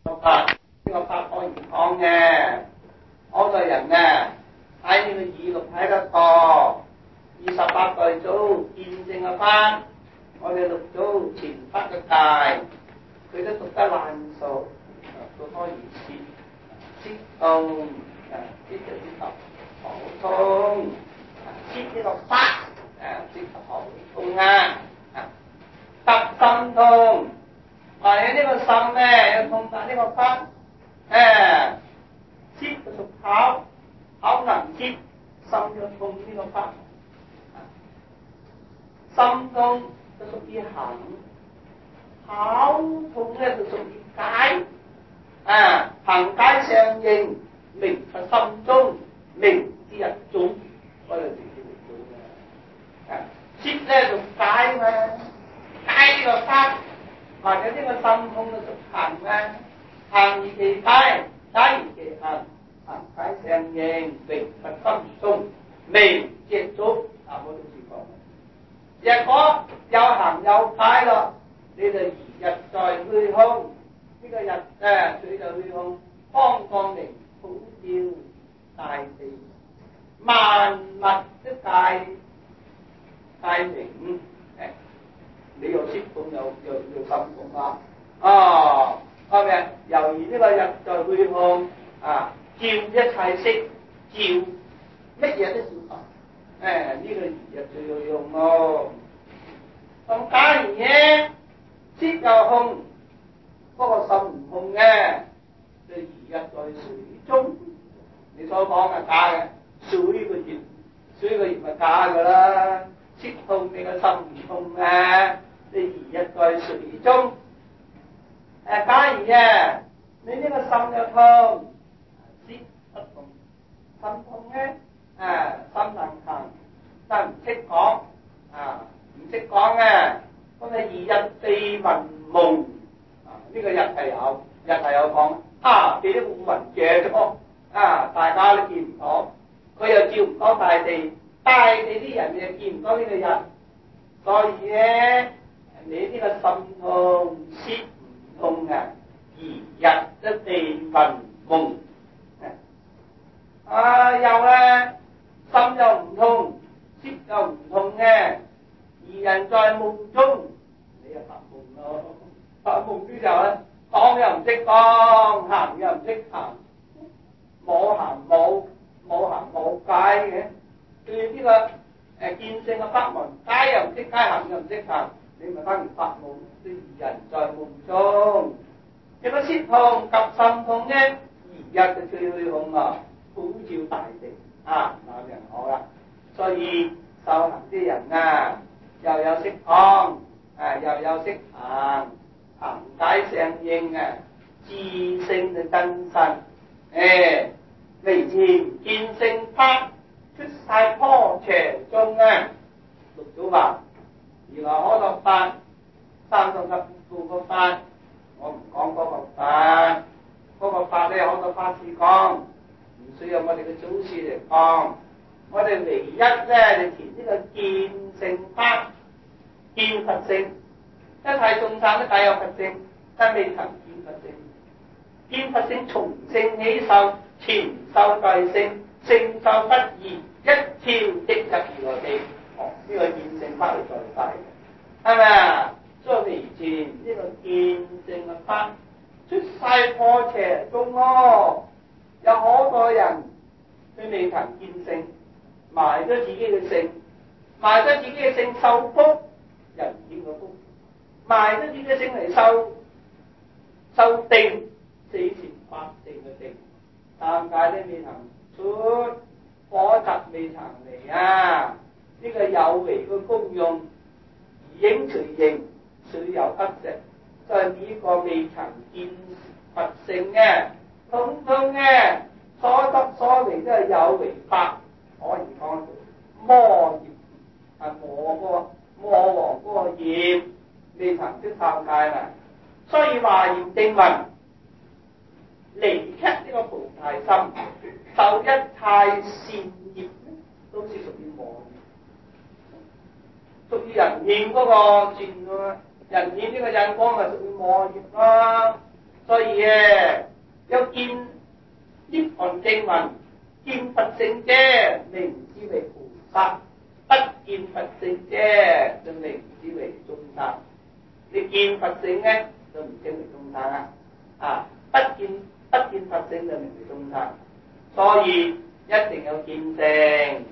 法呢個法可以講嘅，我個人啊睇呢個語錄睇得多，28代祖見證嘅法，我哋六祖前北嘅大，佢都讀得爛熟，都可以切通切就切得好通，切呢個法切得好通啊，得心通。或者呢個心咧，要通達呢個法，切就屬口，口能切，心就通呢個法，心通就屬於行，口通咧就屬於解，行解相應，明在心中，明之日中，我哋直接嚟做嘅，切咧就解嘛，解呢個法。或者呢個心通嘅屬行咧，行而其解，解而其行，行解相應，明佛心中，明即足。我都試過。若果有行有解咯，你就如日在虛空，呢個日佢就虛空，方光明普照大地，萬物都界明。你又識通又心通啦，係咪？由於呢個日在虛空照一切色，照乜嘢都照法，呢個如日最有用咯。咁假如咧色又空，嗰個心唔空嘅，就如日在水中。你所講係假嘅，水個月係假噶啦，色空你個心唔空啊！你如日在水中，假如你呢個心有通，色不通，心通咧，心能行，但唔識講，唔識講嘅，咁你如日地雲霧，呢個日係有講，俾啲烏雲遮咗，大家都見唔到，佢又照唔到大地，大地啲人又見唔到呢個日，所以咧。你呢個心通色唔通如日的地雲霧，心又唔通，色又唔通嘅，而人在夢中，你又發夢咯，發夢之後咧，講又唔識講，行又唔識行，冇解嘅，對呢個見性嘅法門，解又唔識解，行又唔識行。你咪當然發夢，啲人在夢中，如果色通及心通咧，而日就最虛空普照大地，那人好啦。所以修行啲人又有識講，又有識行，行解相應自性嘅真身，微前見性法，出晒坡斜中六祖話。如來可度法，3等級個法，我唔講嗰個法，嗰個法咧可度法師講，唔需要我哋嘅祖師嚟講。我哋唯一咧就填呢個見性法，見佛性，一切眾生都帶有佛性，但未曾見佛性。見佛性從性起受，前受代性，性受不異，一跳即入如來地。呢個見性法嚟在大嘅，係咪啊？所以微前呢個見性嘅法出晒坡斜中有好多人佢未曾見性，埋咗自己嘅性，埋咗自己嘅性受福，人見嘅福，埋咗自己嘅性嚟受定，四禪八定嘅定，三界都未曾出，火疾未曾嚟呢個有為嘅功用，影隨形，水有得食，就係呢個未曾見佛性統統所得所為都係有為法，可以講做魔業，魔王嗰個業未曾出三界啦。所以華嚴經文離出呢個菩提心，受一切善業都是屬於魔業。屬於人現嗰個善人現呢個印光咪屬於魔業啦。 所以有見涅槃正文，見佛性者，名之為菩薩；不見佛性者，就名之為眾生。你見佛性咧，就唔稱為眾生啦。不見佛性就名為眾生。所以一定有見性。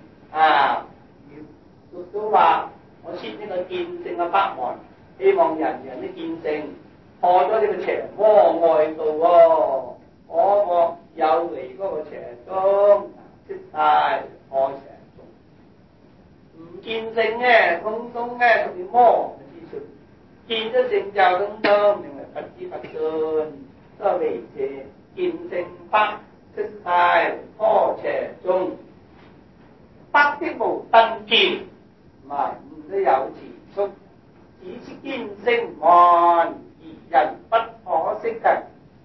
都話我設呢個見性嘅法門，希望人人都見性，破咗呢個邪魔外道喎。我有離嗰個邪宗，即係破邪宗。唔見性咧，通通咧屬於魔嘅之術。見咗性就通通名為佛之佛信，都係為邪見性法，即係破邪宗。百的無燈見，唔都有持宿，只是見性幻，而人不可識嘅。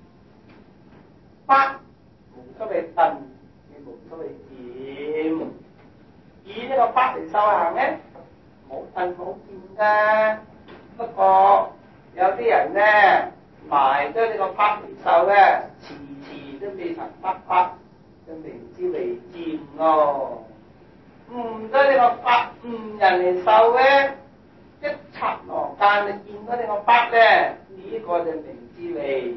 百無所謂燈，亦無所謂見。以呢個百嚟修行咧，冇燈冇見㗎。不過有啲人咧埋咗呢個百嚟修咧，遲遲都未曾得百，就名之為見咯。唔得呢個百誤人嚟受咧，一剎那間你見到呢個百咧，呢個就名之為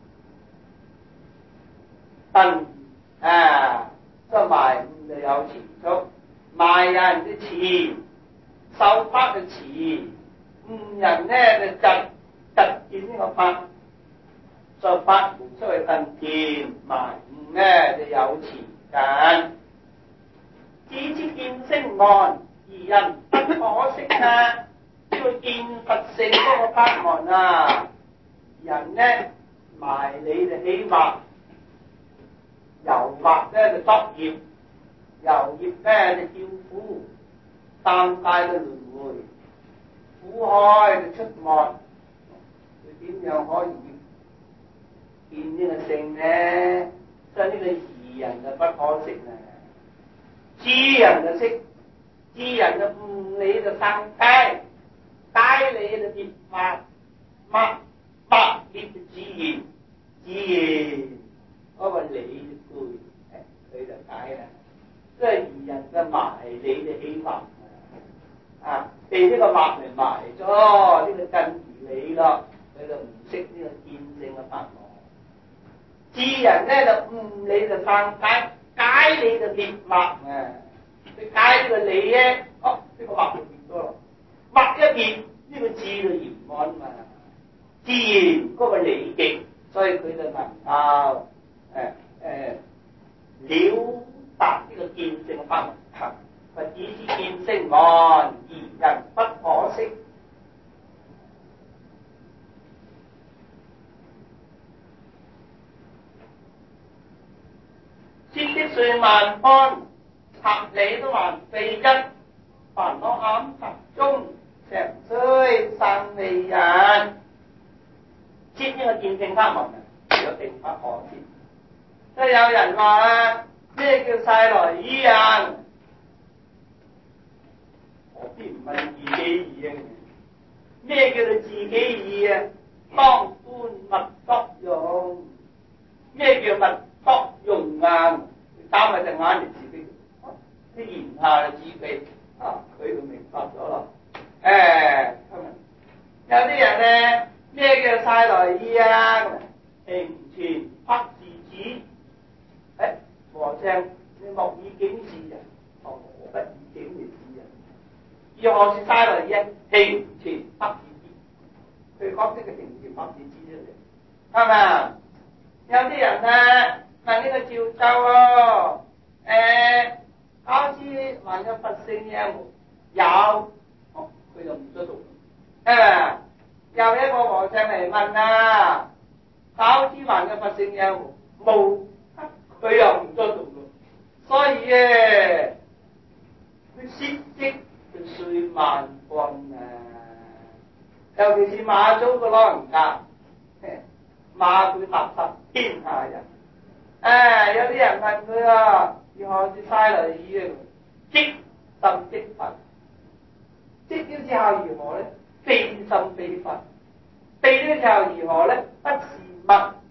燈所以埋誤就有持宿，埋人就持，受百就持，誤人咧就疾見呢個百，所以百無所謂燈見，埋誤咧就有持緊。只知見性幻，而人不可識啊！呢個見佛性嗰個法門人咧埋你就起惑，由惑咧就作業，由業咧就叫苦，三界嘅輪迴，苦海就出沒，佢點樣可以見呢個性呢？所以呢個愚人就不可識啊！智人就識，智人就悟理就生解，解理就滅惑，惑滅就自然，自然嗰個理就背，佢就解啦。即係愚人嘅埋理就起惑被呢個惑嚟埋咗呢個真如理咯，佢就唔識呢個見性嘅法門。智人咧就悟理就生解，解理就滅惑佢解呢個理咧，呢個惑就滅咗咯。惑一滅，呢個智就圓滿自然嗰個理極，所以佢就能夠了達呢個見性嘅法門。佛只知見性幻，而人不可識。攝的歲萬般，合理都還非一，煩惱暗集中，常須生利人。攝呢個見性法門有定不可攝。即係有人話咩叫晒來依人？我邊唔係自己意啊？咩叫做自己意啊？當觀物作用。咩叫物作用打埋隻眼嚟自己，啲言下就自己佢就明白咗啦。有啲人咧咩叫晒來依庭前拍自指，和尚你莫以警示人，何不以警示人？如何是晒來依庭前拍自指，佢講呢個庭前拍自指出嚟，係咪？有啲人問呢個趙州考試還有佛性有冇？有，佢就唔出讀。又一個和尚嚟問考試還有佛性有冇？佢又唔出讀。所以佢失職就歲萬般尤其是馬祖個老人家。馬佢踏實天下人，有啲人問佢如何是晒來依即心即佛，即了之後如何呢？非心非佛，非了之後如何呢？不是物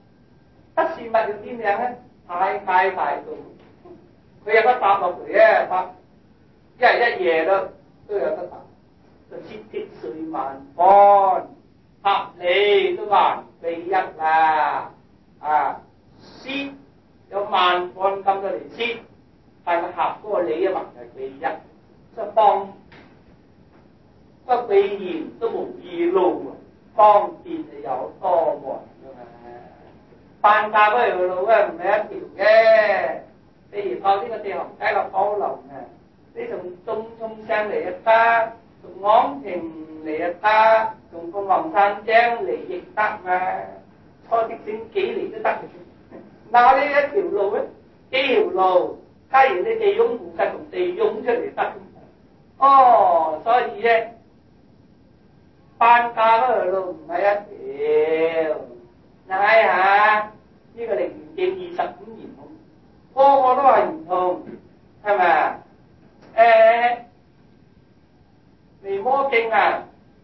事物要點樣咧？太大到，佢有得搭落嚟咧，搭一日一夜都有得搭，就千鐵碎萬般，合理都還非一啦。啊，先有萬般咁多嚟先，但係合嗰個理啊還係非一，即係方不避言都無二路啊，方便係有多門噶嘛。辦架嗰條路咧唔係一條嘅，譬如講呢個地行街落高樓啊，你從東涌上嚟又得，從昂坪嚟又得，從鳳凰山江嚟亦得嘛，初的升幾嚟都得。嗱呢一條路咧，幾條路，加完你地涌附近同地涌出嚟得。哦，所以咧，辦架嗰條路唔係一條。睇下呢個《楞嚴經》25圓通，個個都話圓通，係咪啊？《彌摩經》啊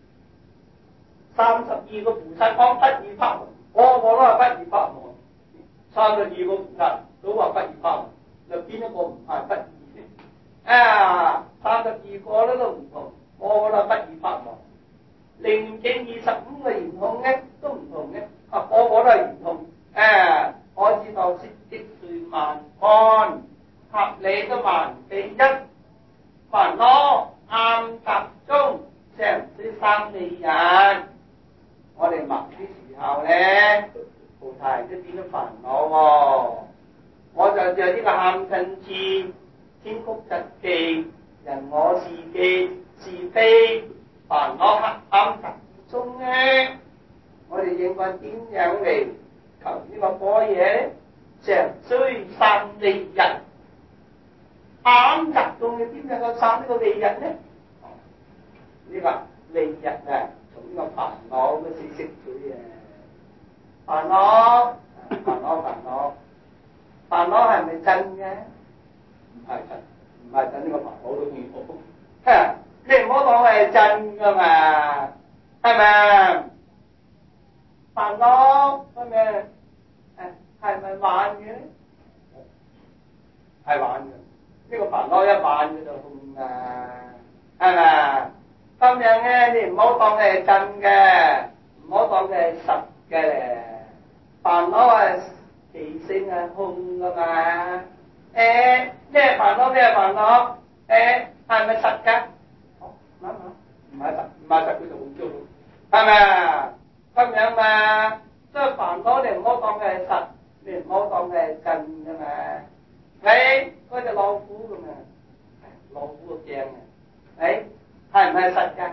，32個菩薩講不二法門，個個都話不二法門。32個菩薩都話不二法門，又邊一個唔係不二先？啊，32個都唔同，個個都係不二法門。《楞嚴經》25個圓通咧都唔同嘅。個個都係圓通，我知道攝積碎萬般，合理都還非一，煩惱暗集中，成非三利人。我哋默啲時候咧，菩提都變咗煩惱喎。我就借呢個喊親智、天曲疾忌、人我是記、是非煩惱黑暗集中咧。我哋應該點樣嚟求呢個般若咧？常須三利人，暗集中嘅點樣夠三呢個利人咧？呢個利人啊，從呢個煩惱嘅知識佢煩惱係咪真嘅？唔係真，唔係真，呢個煩惱都見過。你唔好講係真噶嘛，係咪？煩惱係咪係咪幻嘅咧？係幻嘅，呢個煩惱一幻嘅就空啦，係咪？咁樣咧，你唔好當佢係真嘅，唔好當佢係實嘅咧。煩惱係其性係空噶嘛？咩煩惱咩煩惱？係咪實㗎？諗下，唔係實，唔係實佢就冇做到，係咪？咁樣嘛，即係煩惱你唔好當佢係實，你唔好當佢係真噶嘛。嗰隻老虎咁啊，老虎個鏡啊，係唔係實㗎？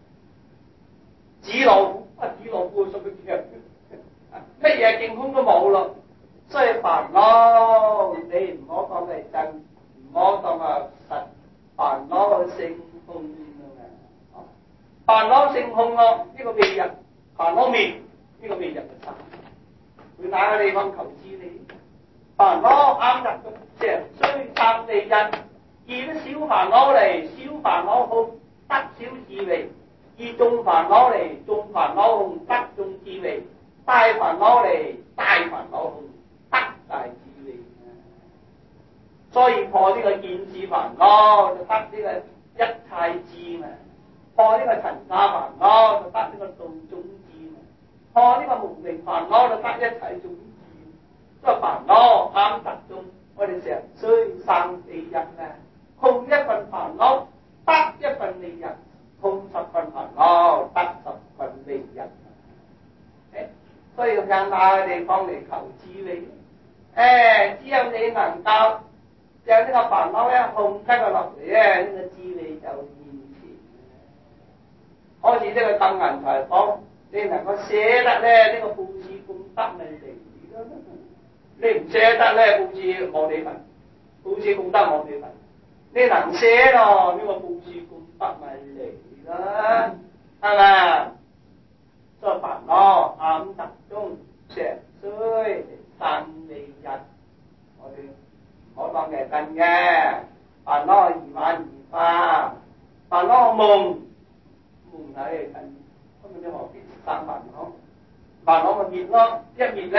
紙老虎紙老虎做乜鏡？乜嘢鏡空都冇咯。所以煩惱你唔好當佢係真，唔好當佢係實，煩惱性空㗎嘛。煩惱性空咯，呢個未入。煩惱滅，呢個未入就差。佢哪個地方求知你？煩惱啱入嘅常須三利人，以啲小煩惱嚟小煩惱空，得小智慧；以重煩惱嚟重煩惱空，得重智慧；大煩惱嚟大煩惱空，得大智慧。所以破呢個見智煩惱，就得呢個一切智嘛。破呢個塵沙煩惱，就得呢個道種智嘛。破呢個無明煩惱，就得一切種智。所以煩惱啱集中，我哋常須三利人啊，空一份煩惱，得一份利人；空十份煩惱，得十份利人。所以要向哪個地方嚟求智慧？只有你能夠將呢個煩惱咧控制佢落嚟咧，呢個智慧就現前。好似呢個金銀財寶，你能夠捨得咧，呢個布施功德咪嚟咯。你唔捨得咧，布施冇你份，布施功德冇你份。你能捨咯，呢個布施功德咪嚟啦，係咪？所以煩惱暗集中，常須三利人。我哋唔好當係真嘅，煩惱易幻易化，煩惱夢睇係真，咁你何必生煩惱？煩惱咪滅咯，一滅咧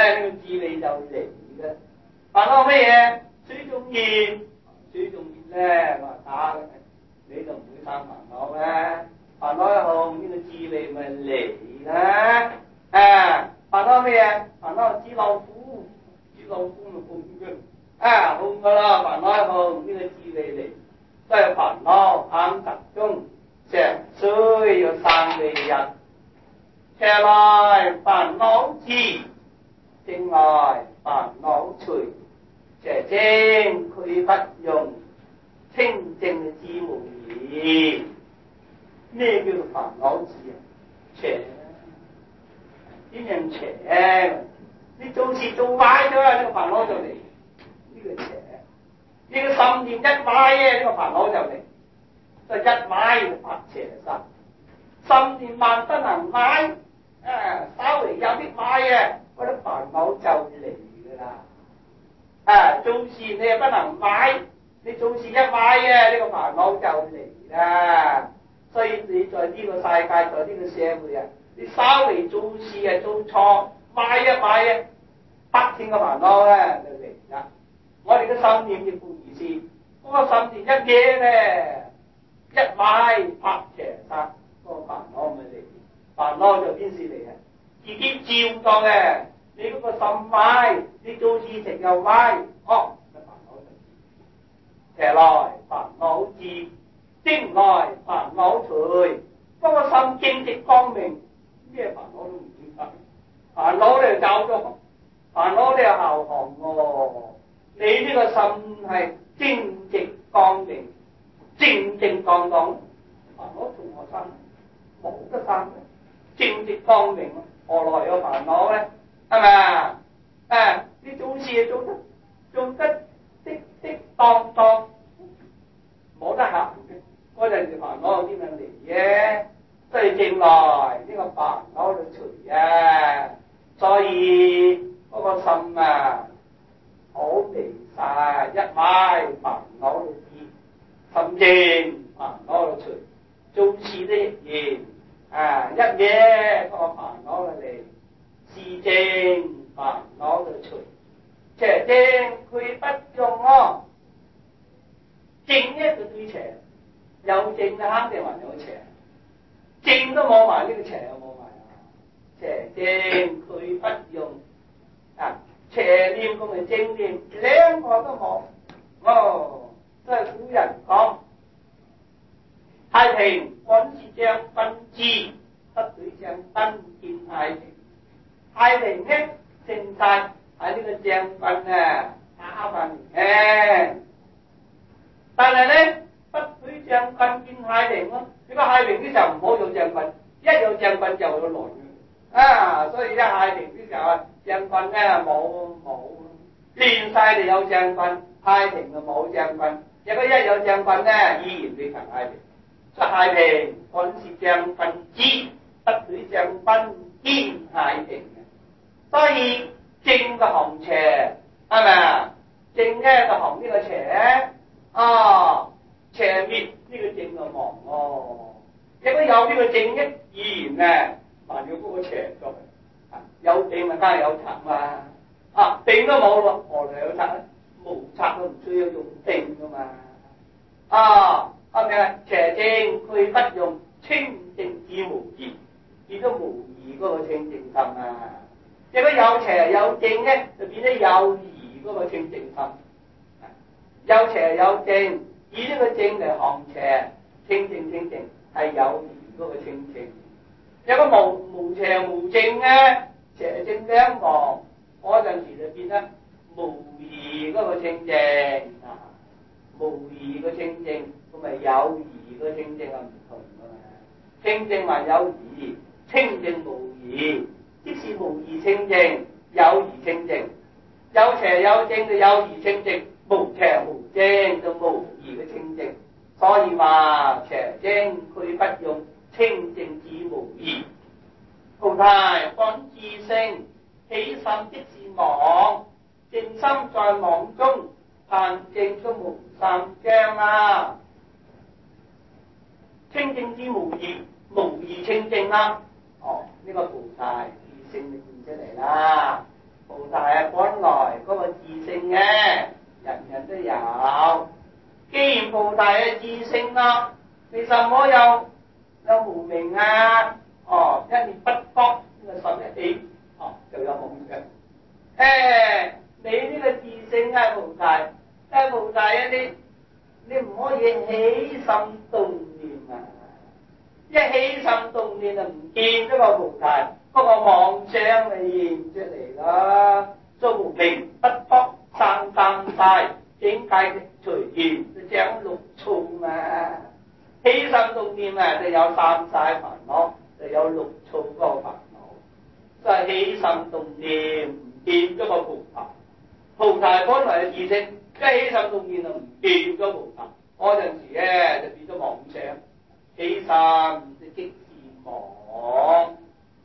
呢個智慧就嚟嘅。煩惱乜嘢？水中熱，水中熱咧，我話打你就唔會生煩惱咧。煩惱一紅，呢個智慧咪嚟啦。煩惱乜嘢？煩惱知老虎，知老虎咪紅嘅。紅噶啦，煩惱一紅，呢個智慧嚟。都係煩惱啱集中，常需要三味日。邪來煩惱至，正來煩惱除。邪精俱不用，清淨自無異。咩叫做煩惱至啊？邪點樣邪？你做事做壞咗啦，呢個煩惱就嚟。呢個邪。呢個心念一壞嘅，呢個煩惱就嚟。就一壞就發邪心。心念萬不能壞，稍微有啲壞嘅，嗰啲煩惱就嚟噶啦。做事你又不能壞，你做事一壞嘅，呢個煩惱就嚟啦。所以你在呢個世界，在呢個社會啊，你稍微做事啊做錯，壞一壞嘅，百千個煩惱咧就嚟啦。我哋嘅心念亦故如是，嗰個心念一嘢咧，一壞發邪殺，嗰個煩惱咪嚟。煩惱就邊事嚟啊？自己照當嘅，你嗰個心壞，你做事情又壞，煩惱就邪來煩惱至，精來煩惱除。嗰個心正直光明，咩煩惱都唔見得。煩惱你就走咗，煩惱你又後行喎。你呢個心係正直光明，正正當當，煩惱從何生？冇得生嘅。正直光明，何來有煩惱咧？係咪啊？你做事做得的當當，冇得行嘅，嗰陣時煩惱點樣嚟嘅？所以正來呢個煩惱就除啊。所以嗰個心啊，好微細，一壞煩惱就知，心正煩惱就除。做事都亦然，一嘢嗰個煩惱就嚟，事正煩惱就除。邪精俱不用咯。正一就對邪，有正肯定還有邪，正都冇埋，呢個邪又冇埋啊！邪精俱不用，邪念同埋正念兩個都冇。都係古人講，太平本是將軍之，不許將軍見太平。太平呢，正晒係呢個將軍打翻嚟。但係咧，不許將軍見太平咯。呢個太平嘅時候唔好有將軍，一有將軍就有亂。所以一太平嘅時候啊，將軍咧冇亂晒就有將軍，太平就冇將軍。如果一有將軍咧，依然會行太平。所以太平本是將軍之，不許將軍見太平。所以正就行邪，係咪啊？正咧就行呢個邪。邪滅呢個正就亡咯。如果有呢個正一，依然咧，還要嗰個邪作。有正咪梗係有賊嘛。定都冇咯，何來有賊咧？無賊都唔需要用定噶嘛。係咪啊？邪正俱不用，清淨自無異。變咗無異嗰個清淨心啊！如果有邪有正咧，就變咗有異嗰個清淨心。有邪有正，以呢個正嚟行邪，清淨係有異嗰個清淨。如果無邪無正咧，邪正兩亡，嗰陣時就變得無異嗰個清淨。無異個清淨，咁咪有異個清淨係唔同噶嘛？清淨還有異，清淨無異，即是無異清淨，有異清淨。有邪有正就有異清淨，無邪無正就無異嘅清淨。所以話邪精俱不用，清淨自無異。菩提本自性，起心即是妄，正心在妄中，但正都無三疆啦。清淨之無異，無異清淨啦。呢個菩提自性就現出嚟啦。 菩薩啊，本來嗰個自性嘅，人人都有。既然菩薩係自性啦，為什麼有無明啊？一念不覺呢個十一起，就有妄想。你呢個自性係菩薩，菩薩啊，你唔可以起心動念啊！一起心動念就唔見咗個菩薩，嗰個妄想咪現出嚟啦。做無明不覺生三世，境界隨緣就長六處嘛。起心動念啊，就有三世煩惱，就有六處嗰個煩惱。所以起心動念唔見咗個菩薩，菩薩本來係自性，一起心動念就唔見咗菩薩。嗰陣時咧就變咗妄想，起心就即是妄。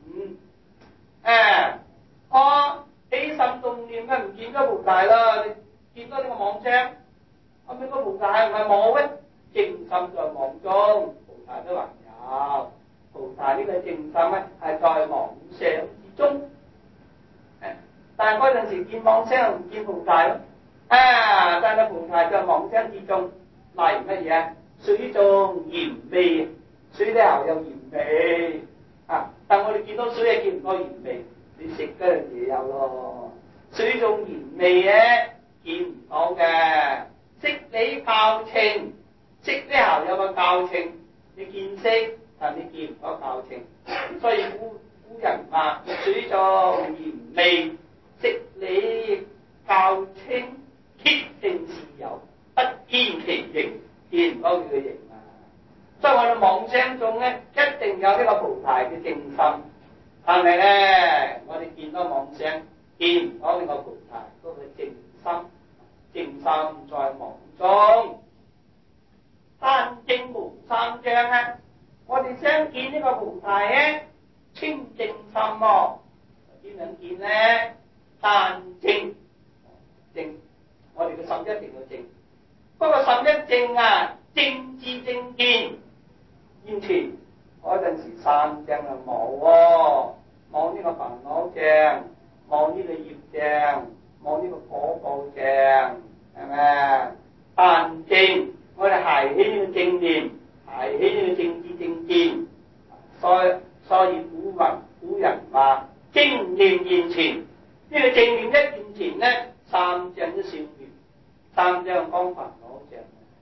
我起心動念咧唔見咗菩薩啦，你見到呢個妄想，咁呢個菩薩係唔係冇咧？正心在妄中，菩薩都還有。菩薩呢個正心咧係在妄想之中，但係嗰陣時見妄想唔見菩薩咯。但係菩薩在妄想之中。例如乜嘢？水中鹽味，水底下有鹽味但我哋見到水係見唔到鹽味，你食嗰樣嘢有咯。水中鹽味咧見唔到嘅，色理較清，色底下有個較清，你見色，但你見唔到較清。所以古人話水中鹽味，色理較清，鐵定是有。不見其形，見唔到佢嘅形啊！所以我哋妄想中咧，一定有呢個菩薩嘅正心，但係咧，我哋見到妄想，見唔到呢個菩薩嗰個正心，正心在妄中，但正無三障啊！我哋想見呢個菩薩咧，清淨心喎，點樣見咧？但正，我哋嘅心一定要正。不過十一正啊，正知正見現前嗰陣時三正啊冇喎，冇呢個煩惱正，冇呢個業正，冇呢個果報正，係咪？但正我哋係起呢個正念，係起呢個正知正見，所以古人話正念現前，呢個正念一現前咧，三正都消滅。三正講煩惱正，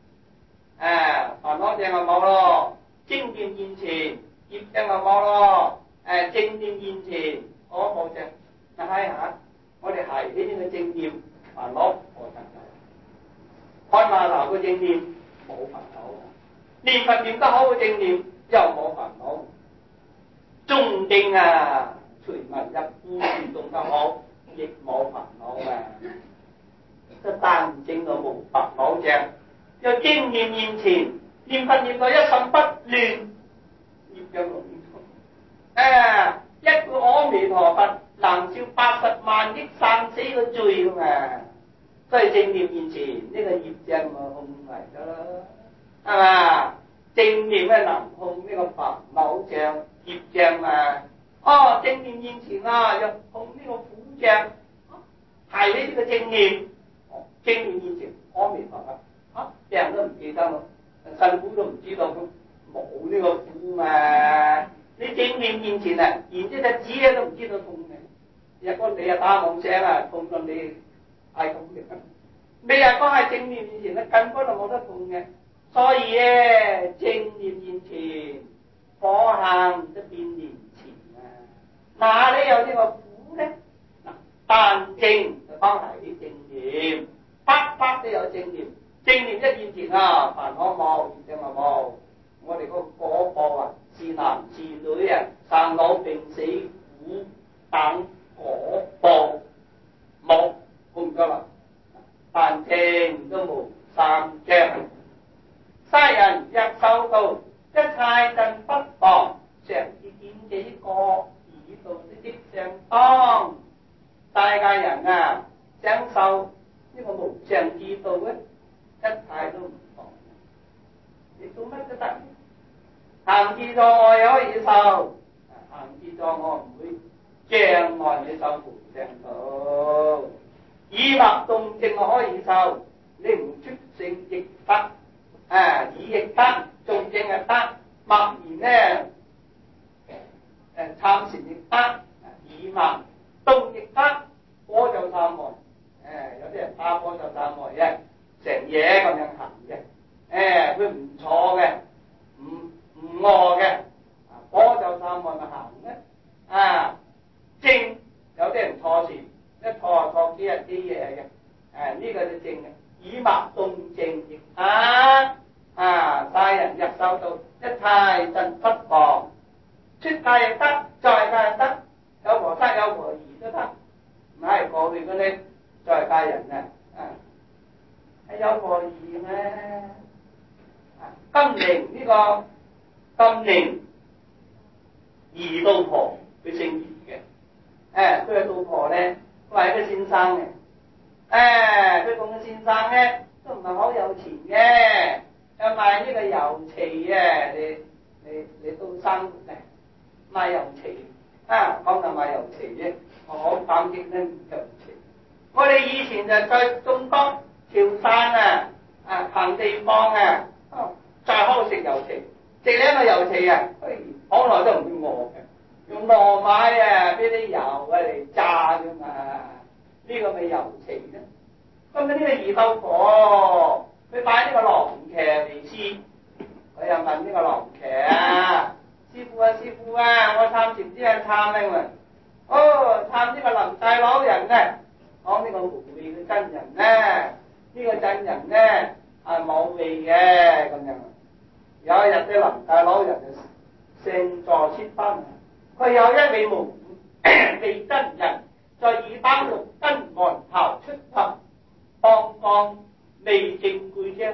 煩惱正就冇咯。正念現前，業正就冇咯。正念現前，果報正。睇下，我哋係起呢個正念，煩惱我就有。開碼頭嘅正念冇煩惱，念佛念得好嘅正念又冇煩惱。中正啊，隨文入故事動得好，亦冇煩惱嘅。個但正到無煩惱正，又正念現前，念佛念到一心不亂，業障龍通。一個阿彌陀佛能消80萬億生死嘅罪㗎嘛，所以正念現前呢個業障咪控嚟咗咯，係嘛？正念咧能控呢個煩惱障、業障嘛。正念現前又控呢個苦障，係呢個正念。正念現前，阿彌陀佛病人都唔記得咯，辛苦都唔知道，冇呢個苦嘛。你正念現前啊，連隻指都唔知道痛嘅。若果你打妄想痛到你係咁嘅，你若果係正念現前咧，根本就冇得痛嘅。所以咧，正念現前，火行就變年前啊！哪裏有呢個苦咧？但正就當係正念。北都有正念，正念一現前煩惱冇，業障冇。我哋個果報是男是女生老病死苦等果報冇，好唔該啦。但正都無三障，世人若修道，一切盡不妨，常自見幾個以道的上當。大家人享受呢個無上之道咧，一切都唔妨，你做乜都得。行自在我又可以受，行自在我唔會將來你受扶正道，以默動靜可以受，你唔出聲亦得，耳亦得，動靜亦得，默然呢參禪亦得，以默動亦得，波就三昧，有啲人打波就三昧嘅，成夜咁樣行嘅，佢唔錯嘅，唔餓嘅，波就三昧咪行咧，靜有啲人錯禪，一錯幾日幾夜嘅，呢個就靜嘅，以默動靜亦得，世人入修道，一切盡不妨，出家亦得，在家亦得，有和尚有和兒都得，唔係過去嗰啲在家人係有和兒咩？金陵呢個金陵二道婆，佢姓二嘅，佢嘅老婆咧都係個先生嘅，佢講嘅先生咧都唔係好有錢嘅，又賣呢個油漆嘅，你都生活嘅賣油漆，講就賣油漆啫，我好感激呢油漆。我哋以前就在中國潮汕行地方再好食油漆，食呢個油漆好耐都唔會餓嘅。用糯米俾啲油嚟炸啫嘛，呢個咪油漆咧。咁呢個二道婆，佢擺呢個郎騎嚟試，佢又問呢個郎騎師傅我參禪知係參咩嘛？參呢個林大老人咧，講呢個無味嘅真人咧，呢個真人咧係冇味嘅咁樣。有一日啲林大老人就乘坐出翻嚟。佢有一位無味真人，在二班六根門頭出頭，當當未正背張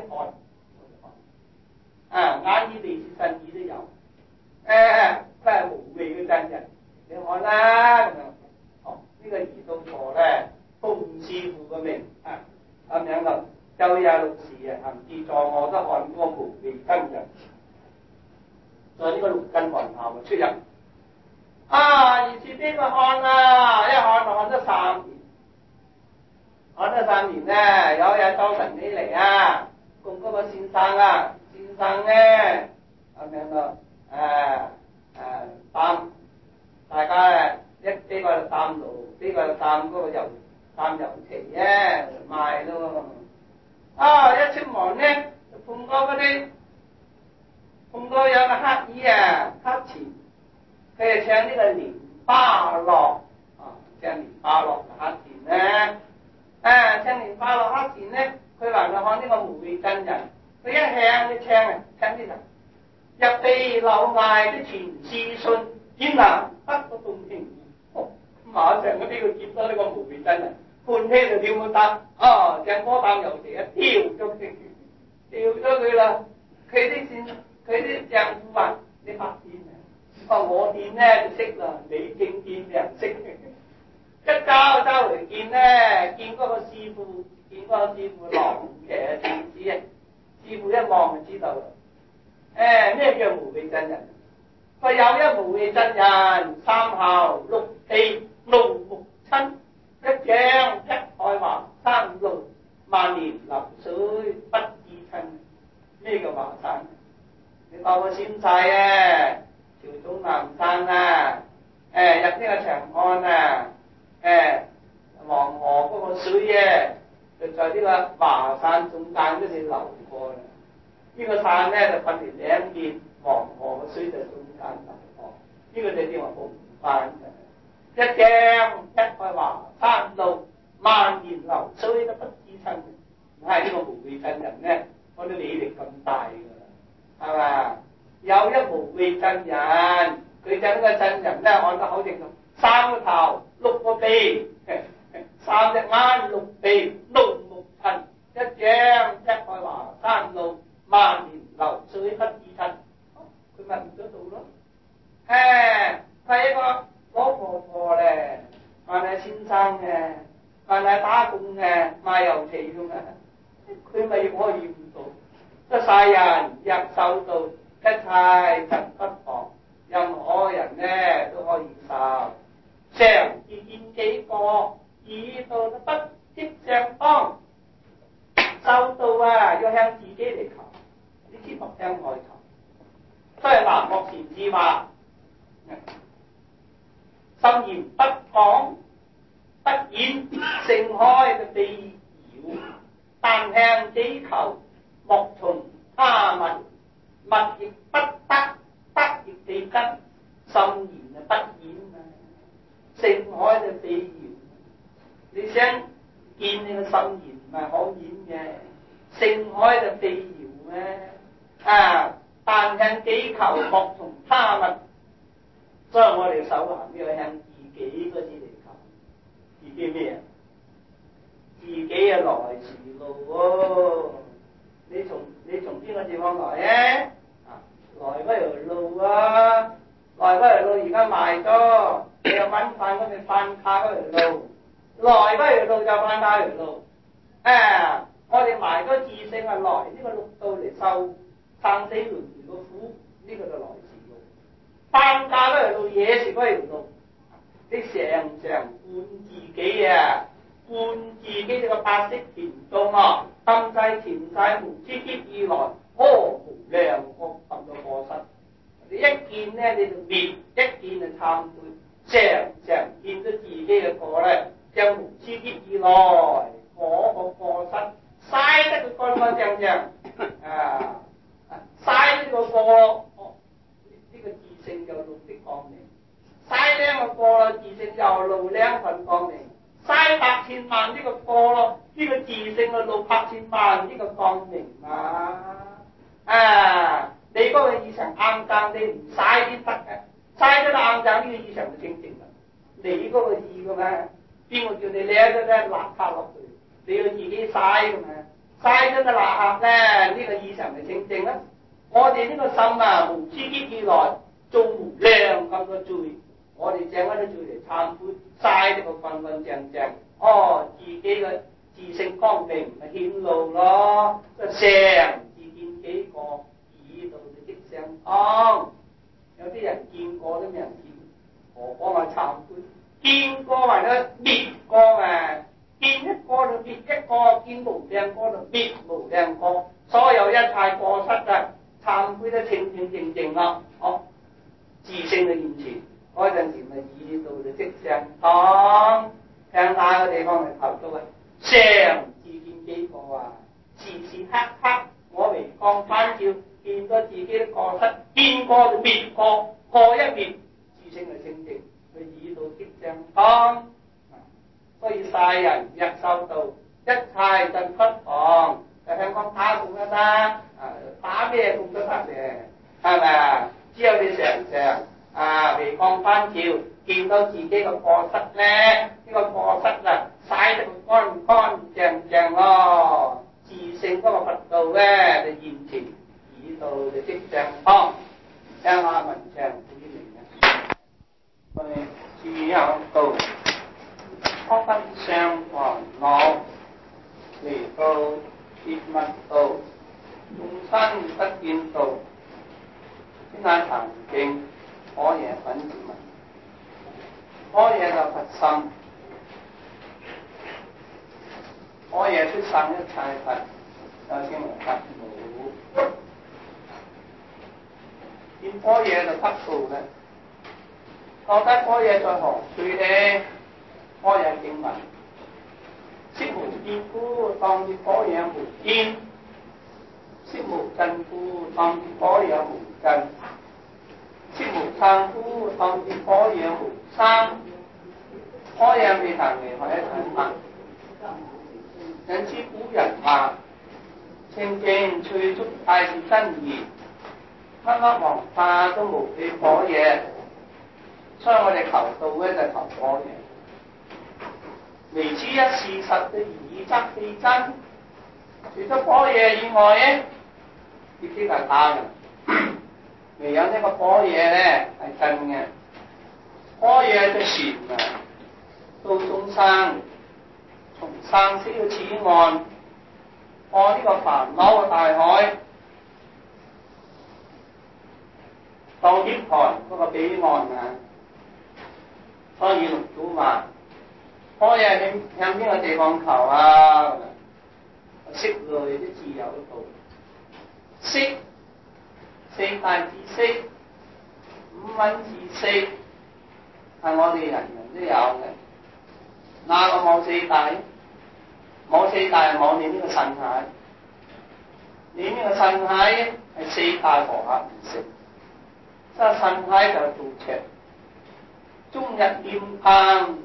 看，眼耳鼻舌身意都有，佢係無味嘅真人，你看啦咁樣。呢個二道婆咧，奉師傅嘅名咁樣咯，晝夜六時行至坐臥都看過無味真人，在呢個六根門頭出入。而是邊個看一看咗3年，看咗3年咧，有日周晨起嚟共嗰個先生咧咁樣咯，擔大家一呢個就擔爐，呢個就擔嗰個擔油漆賣咯，一出門咧就碰到有個乞兒乞錢。佢係唱呢個蓮花落，唱蓮花落嘅乞錢咧，唱蓮花落乞錢咧，佢話就看呢個無味真人，佢一向佢唱呢度，入地流崖的全是信，焉能得到動情？馬上嗰啲佢見到呢個無味真人，歡喜就跳舞得，唱歌擔油旗跳咗佢啦，佢啲丈夫話你發現我見咧就識啦，你正見就唔識。一周嚟見咧，見嗰個師傅郎騎弟子師傅一望就知道啦。咩叫無味真人？佢有一無味真人，三校六臂怒目親，一掌一愛華山路，萬年流水不知親。咩叫華山？你當我先晒潮中南山入呢個長安黃河嗰個水就在呢個華山中間嗰度流過啦。呢個山咧就分成兩邊，黃河嘅水就中間流過。呢個就叫話紅山一鏡一愛華山路，萬年流水都不知親。呢個無味真人咧，我啲履歷咁大㗎，係嘛？有一無味真人，佢就呢個真人咧按得好清楚，3個頭6個鼻，3隻眼6鼻怒目親，一掌一愛華山路，萬年流水不知親。佢咪唔咗度咯？係一個老婆婆咧，還係先生嘅，還係打工嘅，賣油漆㗎嘛，佢咪可以唔到，得世人入修道。一切盡不妨，任何人咧都可以受， 常自見己過，以道不積上方。修道啊，要向自己嚟求，你千莫向外求。所以話莫善自話，心言不講不演，盛開就被擾。但向己求，莫從他物，物亦不得，得亦被根。心言不演啊，盛開就被擾。你想見你個心言唔係好演嘅，盛開就被擾咩？但向己求，莫從他物。所以我哋修行要向自己嗰啲嚟求，自己咩啊？自己嘅來時路喎。你從邊個地方來咧？來嗰條路啊，來嗰條路而家賣咗，你又揾飯嗰條飯卡嗰條路，來嗰條路就飯卡條路。我哋埋咗自性係來呢個六道嚟受生死輪迴個苦，呢個就來時路。飯卡嗰條路也是嗰條路，你常常觀自己啊！觀自己呢個八識田中啊，今世前世無知劫以來，無量惡行嘅過失。你一見呢，你就滅；一見就懺悔。常常見咗自己嘅過咧，將無知劫以來嗰個過失嘥得佢乾乾淨淨嘥呢個過呢個自性就露的光明；嘥呢個過啦，自性又露兩份光明。嘥百千萬呢個過咯，呢個自性嘅露百千萬呢個光明你嗰個意常硬淨，你唔嘥先得嘅，嘥咗硬淨呢個意常就清淨啦。你嗰個意嘅咩？邊個叫你孭咗啲邋遢落去？你要自己嘥嘅嘛，嘥咗啲邋遢咧，呢個意常就清淨啦。我哋呢個心無知劫以來做無量咁多罪。我哋將嗰啲罪嚟懺悔，嘥呢個乾乾淨淨，自己嘅自性光明咪顯露咯。常自見己過，以道積上方。有啲人見過都未人見，何況係懺悔？見過為咗滅過見一個就滅一個，見無量個就滅無量個。所有一切過失懺悔得清清淨淨啦。自性嘅現前。嗰陣時咪以道就積上方，向哪個地方嚟求到常自見己過時時刻刻我微光返照，見到自己嘅過失，見過就滅過，過一滅，自性係清淨，佢以道積上方。所以世人若修道，一切盡不妨，就香港打工都得，打咩工都得嘅，係咪啊？只有你常常微光返照，見到自己嘅過失咧，呢個過失曬得乾乾淨淨咯。自性嗰個佛道咧就現前，以道就積上方。聽下文長古明嘅，自有道，初不相還我，離道別密道，眾生不見道，先乃談經。般若品自文，般若就佛心，般若出生一切佛，就稱為佛母。見般若就得道嘅，到底般若在何處呢？般若經文，色無邊故，當知般若無邊；色無真故，當知般若無真。色無生故，當知般若無生。般若未曾離開一切法，因此古人話：清淨隨俗皆是真義，乜乜黃花都無比般若。所以我哋求道咧就求般若。唯此一事實嘅義則非真，除咗般若以外咧，呢啲係假嘅。唯有呢個般若咧係真嘅，般若嘅船渡眾生從生死嘅此岸，過呢個煩惱嘅大海，到涅槃嗰個彼岸所以六祖話：般若你向邊個地方求啊？色類都自有道，色四大之色，五蘊之色，係我哋人人都有嘅。哪個冇四大？冇四大係冇你呢個身體。你呢個身體係四大和合而成，即係身體就做長，終日念經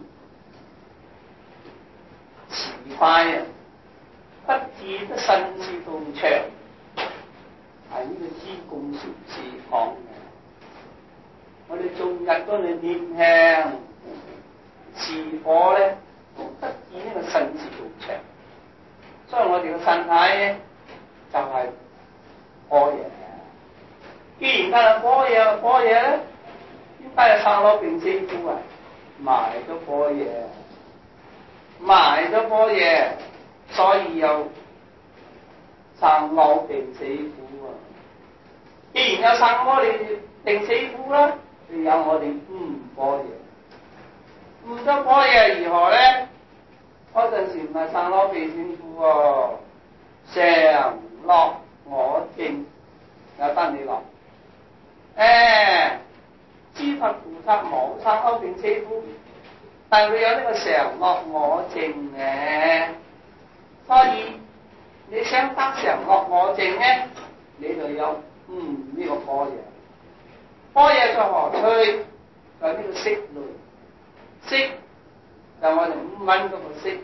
持快啊，不至得身之道長，係呢個知共禪師講嘅。我哋終日都嚟念香持火咧，不至呢個身之道長，所以我哋個身體咧就係般若。既然係般若咧，點解係生老病死苦啊？埋咗般若，埋咗般若，所以有生老病死苦啊！既然有生老病死苦啦，就有我哋般若。悟咗般若如何咧？嗰陣時唔係生老病死苦喎，常樂我淨有得你樂。諸佛菩薩冇生老病死苦，但係佢有呢個常樂我淨嘅，所以你想得常樂我淨咧，你就有呢個般若。般若在何處？就呢個色類，色就我哋五蘊嗰個色，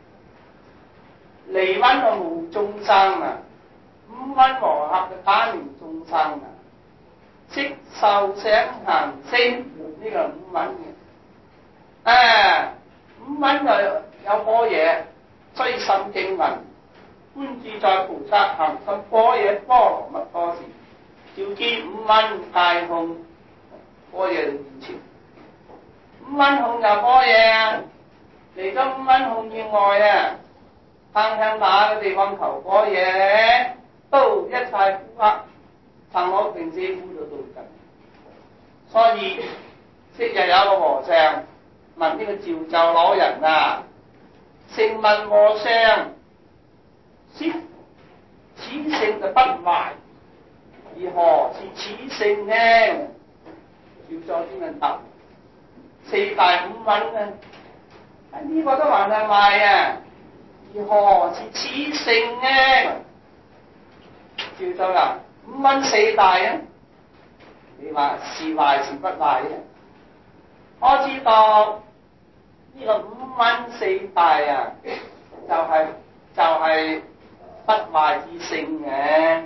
離蘊就無眾生啊，五蘊和合就打亂眾生啊。色受想行識呢個五蘊嘅，五蘊就有般若，所以心經文觀自在菩薩行深般若波羅蜜多時，照見五蘊皆空，般若現前。五蘊空就般若，嚟咗五蘊空以外啊，向哪個地方求般若，都一切苦厄生老病死苦就到盡。所以昔日有個和尚問呢個趙州老人啊，請問和尚，此性就不壞，而何是此性呢？趙州先生答：四大五蘊啊，呢個都還係壞啊，而何是此性呢？趙州啊，五蘊四大啊，你話是壞是不壞嘅？我知道呢個五蘊四大啊，就係不壞之性嘅。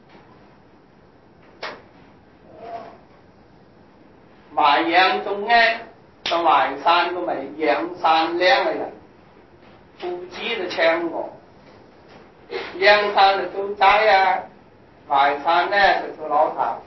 懷養眾嘅就懷山個咪養山嶺嘅人，父子就唱和，養山就做仔啊，懷山咧就做老頭。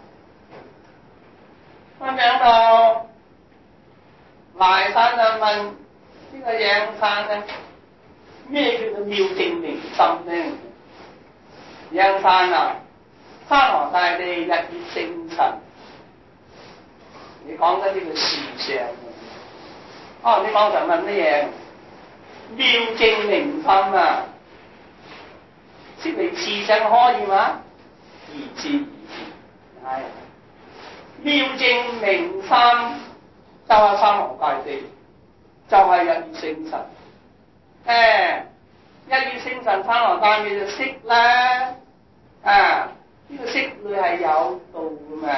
我講到懷山就問呢個養山咧，咩叫做妙淨明心呢？養山啊，山河大地日月星辰，你講緊呢個事相你講就問乜嘢？妙淨明心啊，即係事相可以嘛？而知係妙淨明心，就係山河大地，就係日月星辰。日月星辰山河大地就色啦。呢個色類係有道噶嘛。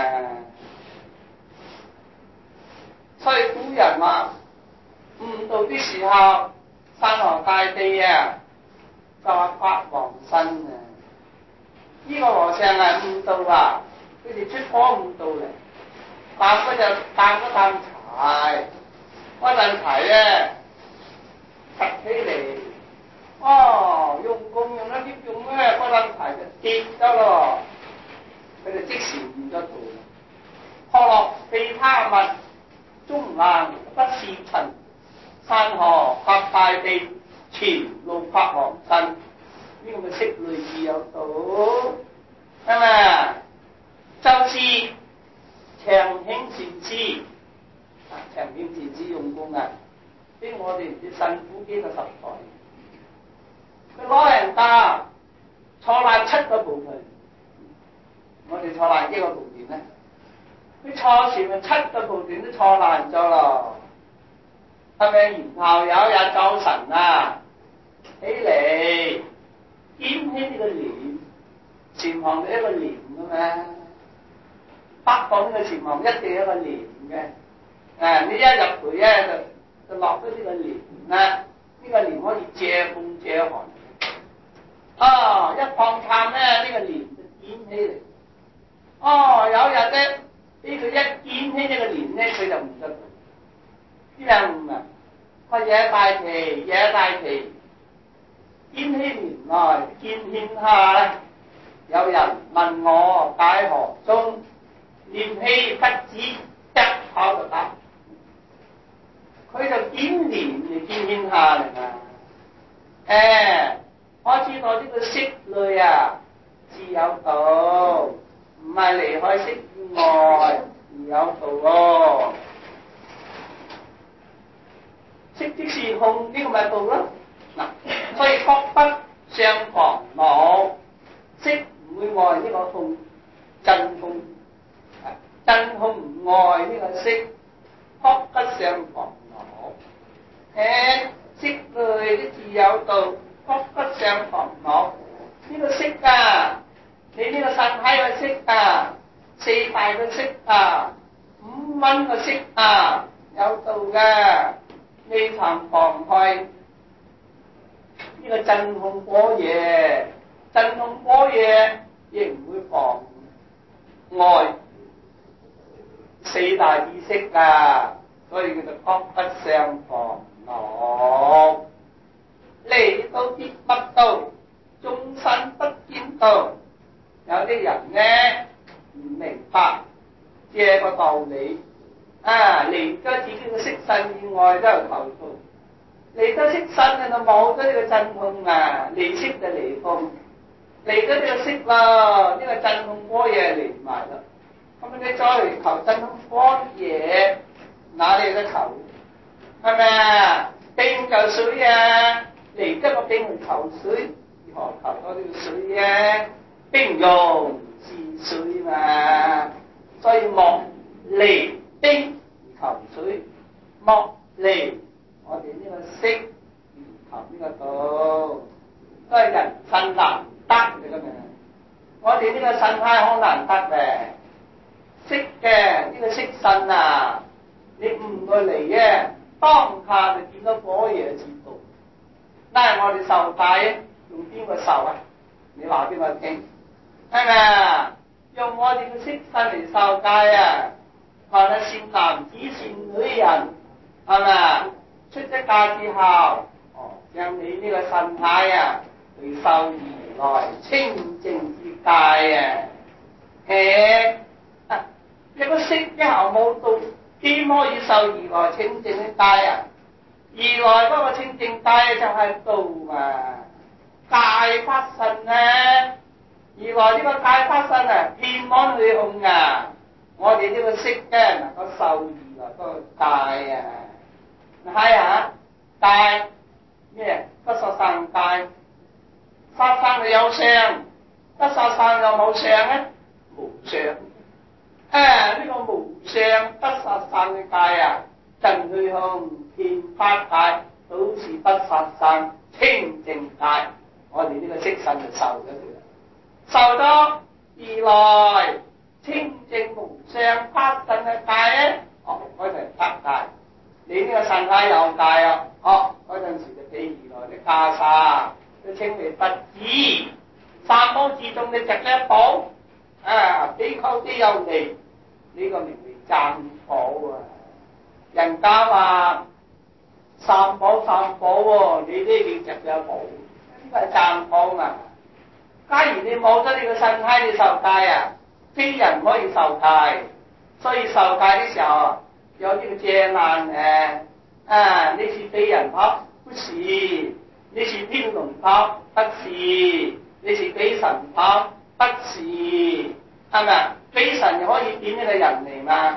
所以古人話悟道的時候，山河大地啊，就係發黃身啊。呢個和尚係悟道啊，佢哋出火悟道嚟，但佢就擔咗擔柴，嗰陣柴咧拔起嚟，用功用得啲用咧，嗰陣柴就跌咗咯，佢就即時悟咗道。破落非他物，中冷不是塵，山河發大地，全路發黃身，呢個咪色類自有道，係咪？就是長興禪師長遠自主用功啊，比我哋唔知辛苦幾個十倍。佢老人家坐爛7個部分，我哋坐爛幾個部段咧？佢坐船咪7個部段都坐爛咗咯，係咪？然後有一日早晨啊，起嚟掀起呢個簾，前旁就一個簾噶嘛，北方呢個前旁一定有一個簾嘅，你一入去咧就落咗呢個簾啦，呢個簾可以遮風遮寒。一放炭咧，呢個簾就掀起嚟。有日咧，呢佢一掀起呢個簾咧，佢就唔得。啲人啊，佢野大旗，掀起簾來見下咧。有人問我解何中，念氣不止一口就答。佢就掀簾嚟見下嚟嘛。我知道呢個色類啊，自有道，唔係離開色以外而有道喎。色即是空，呢個咪道咯。所以覺不相妨惱，色唔會愛呢個空，真空，真空唔愛呢個色，覺不相妨惱。色類啲自有道。覺不相妨惱，呢個色啊，你呢個身體嘅色啊，4大嘅色啊，5蘊嘅色啊，有道嘅，未曾妨害呢個真空般若，真空般若亦唔會妨礙4大意識啊，所以叫做覺不相妨惱。嚟到啲乜道，眾生不見道。有啲人咧唔明白這個道理，離咗自己嘅色身以外都有求道，離咗色身就冇咗呢個真空啊，離色就離空，離咗呢個色啦，呢個真空般若離埋啦。咁你再嚟求真空般若，哪裡得求？係咪啊？冰就水啊！離得個冰去求水，如何求到呢個水啊？冰溶是水嘛，所以莫離冰而求水，莫離我哋呢個色而求呢個道，都係人生難得嘅咁樣。我哋呢個身體好難得嘅，色嘅呢個色身啊，你悟過嚟嘅，當下就見到般若之道。但係我哋受戒用邊個受啊？你話俾我聽，係咪啊？用我哋嘅色身嚟受戒啊！凡係善男子善女人，係咪啊？出咗戒之後，讓你呢個身體啊，去受如來清淨之戒啊！一個色一後冇到，點可以受如來清淨嘅戒啊？如來嗰個清淨戒就係道嘛，戒法身啊！如來呢個戒法身啊，遍滿虛空啊！我哋呢個色嘅能夠受如來嗰個戒啊！睇下戒咩？不殺生戒，殺生就有相，不殺生就冇相咧，無相。呢個無相不殺生嘅戒啊，真虛空遍法界都是不殺生清淨戒，我哋呢個色身就受咗佢啦，受咗如來清淨無相法身嘅戒咧，嗰就係法戒。你呢個身體有戒啊，嗰陣時就俾如來的袈裟，都稱為佛子，三寶之中嘅值一寶，比丘啲有利，呢個名為讚寶啊！人家話三寶喎，你呢叫值一寶，呢個係讚寶啊！假如你冇咗你個身體，你受戒啊，非人可以受戒，所以受戒的時候有呢個劫難你是非人pháp，不是；你是天龍pháp，不是；你是非神pháp，不是，係咪啊？非神可以變呢個人嚟嘛？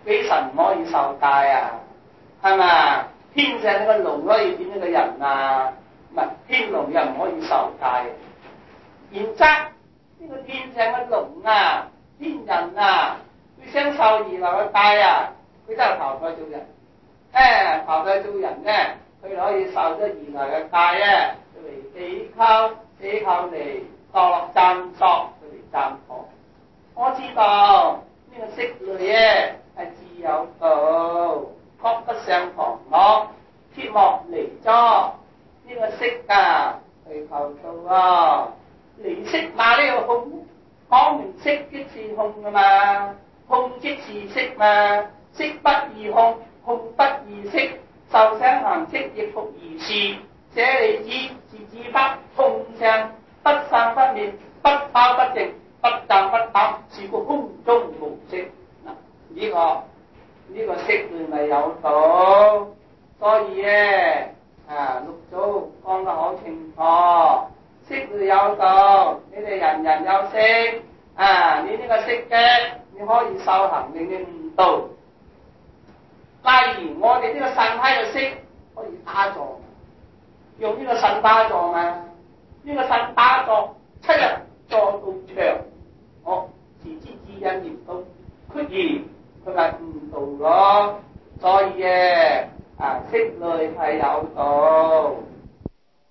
幾神唔可以受戒啊？係嘛？天上呢個龍可以變一個人啊？唔係天龍又唔可以受戒。然則呢個天上嘅龍啊、天人啊，佢想受二流嘅戒啊，佢真係投胎做人。投胎做人咧，佢可以受咗二流嘅戒咧，嚟地溝嚟墮落贊作，佢嚟贊學。我知道呢個色類咧係自有道，各不相同咯。切莫離咗呢個色啊，去求道啊！離色嘛，呢個空，講明色即是空噶嘛，空即是色嘛，色不異空，空不異色，受想行識亦復如是。這理子是指不空相，不生不滅，不泡不淨，不增不減，是故空中無色。嗱，呢個色類咪有道，所以咧六祖講得好清楚。色類有道，你哋人人有色你呢個色嘅，你可以受行令嘅悟道。例如我哋呢個腎體嘅色可以打坐，用呢個腎打坐嘛？呢個腎打坐7日坐到長，自知自因嚴冬，決然佢咪悟道咯。所以色類係有道。